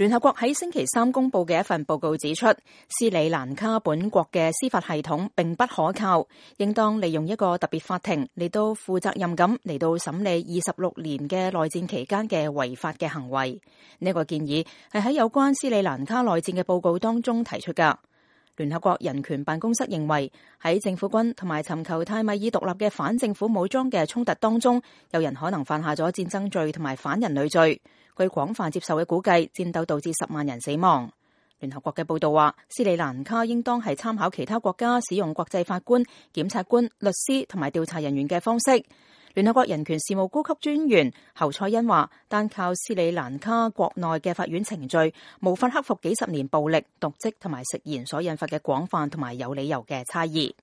聯合國喺星期三公布嘅一份報告指出，斯里蘭卡本國嘅司法系統並不可靠，應當利用一個特別法庭嚟到負責任咁嚟到審理26年嘅內戰期間嘅違法嘅行為。呢個建議係喺有關斯里蘭卡內戰嘅報告當中提出㗎。聯合國人權辦公室認為，喺政府軍同埋尋求泰米爾獨立嘅反政府武裝嘅衝突當中，有人可能犯下咗戰爭罪同埋反人類罪。據廣泛接受嘅估計，戰鬥導致10萬人死亡。聯合國嘅報道話，斯里蘭卡應當係參考其他國家使用國際法官、檢察官、律師同埋調查人員嘅方式。聯合國人權事務高級專員侯賽因話，單靠斯里蘭卡國內嘅法院程序，無法克服幾十年暴力、瀆職同埋食言所引發嘅廣泛同埋有理由嘅差異。